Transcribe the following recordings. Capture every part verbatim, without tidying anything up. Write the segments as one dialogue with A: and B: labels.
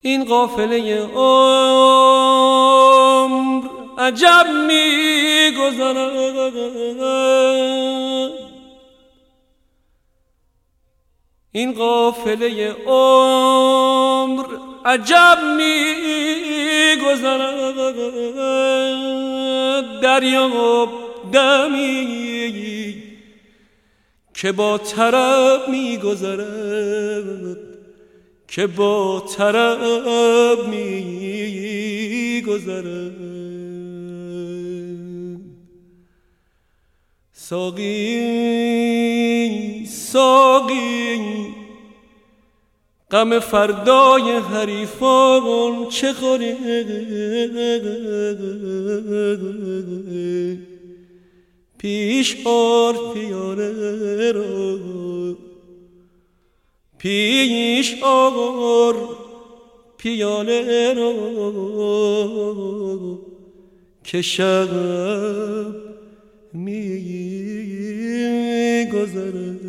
A: این قافله عمر عجب می‌گذرد، این قافله عمر عجب می‌گذرد. دریاب دمی که با طرب می‌گذرد، که با طرب می‌گذرد. ساقی ساقی غم فردای حریفان چه خوری؟ پیش آر پیاله را، پیش آر پیاله را که شب می‌گذرد.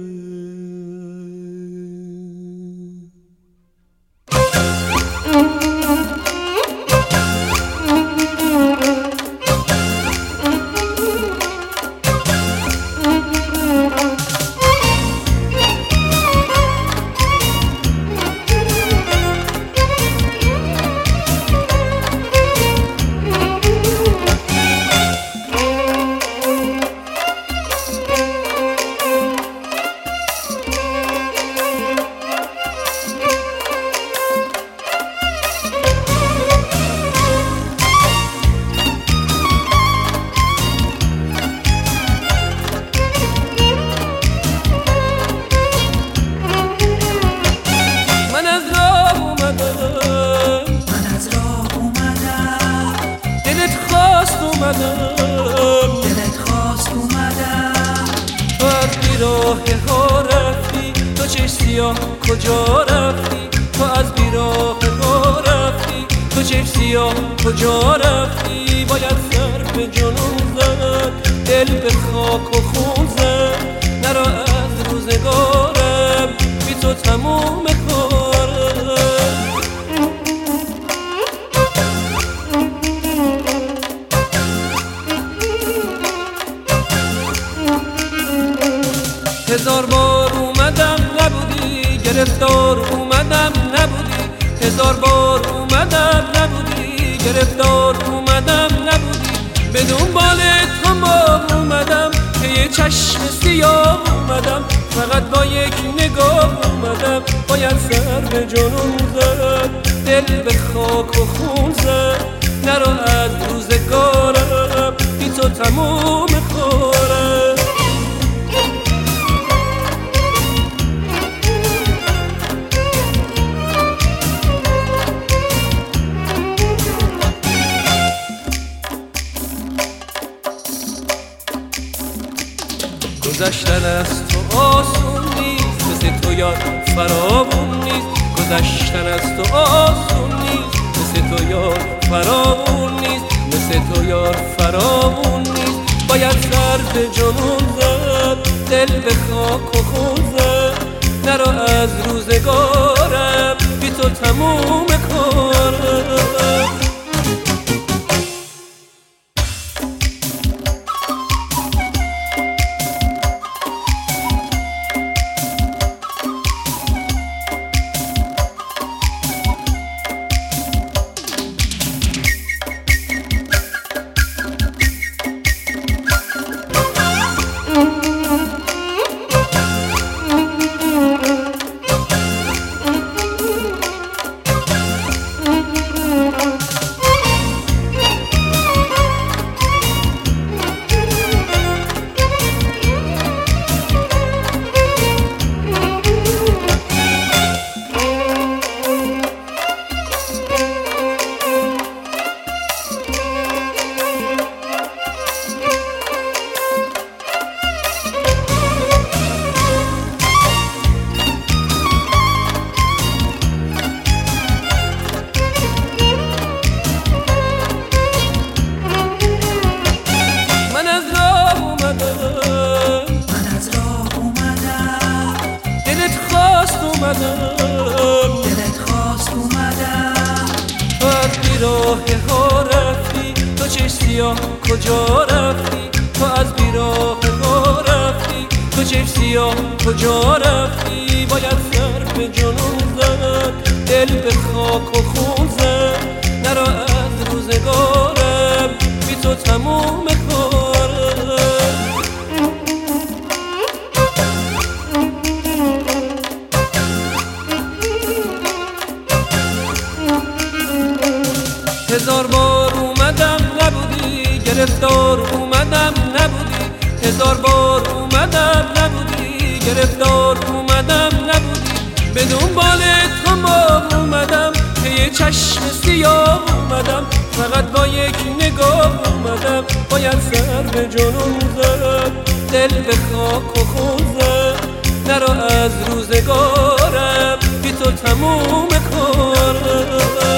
B: دلت خواست اومدم،
A: تو از بیراه ها رفتی، تو چشم سیاه کجا رفتی؟ تو از بیراه ها رفتی، تو چشم سیاه کجا رفتی؟ باید سر به جنون زد، دل به خاک و خون زد، نرا از روزگارم بی تو تموم کارم. هزار بار اومدم نبودی، گرفتار اومدم نبودی، هزار بار اومدم نبودی، گرفتار اومدم نبودی، به دنبال تو ما اومدم که یه چشم سیاه اومدم، فقط با یک نگاه اومدم، باید سر به جنون زد، دل به خاک و خون زد، نرو از روزگارم بی تو تموم کارم. گذشتن از تو آسون نیست، مثل تو یاد فراوون نیست، گذشتن از تو آسون نیست، مثل تو یاد فراوون نیست، مثل تو یاد فراوون نیست، باید سر به جنون زد، دل به خاک و خون زد، نرو از روزگارم بی تو تموم کارم. راه ها رفتی، تو چشم سیاه کجا رفتی، تو از بیراه ها رفتی، تو چشم سیاه کجا رفتی. باید سر به جنون زد، دل به خاک و خون زد، نرا از روزگارم بی تو تموم کارم. هزار بار اومدم نبودی، گرفتار اومدم نبودی، هزار بار اومدم نبودی، گرفتار اومدم نبودی. به دنبال تو ما اومدم، پی چشم سیاه اومدم، فقط با یک نگاه اومدم. باید سر به جنون زد، دل به خاک و خون زد، نرا از روزگارم بی تو تموم کارم.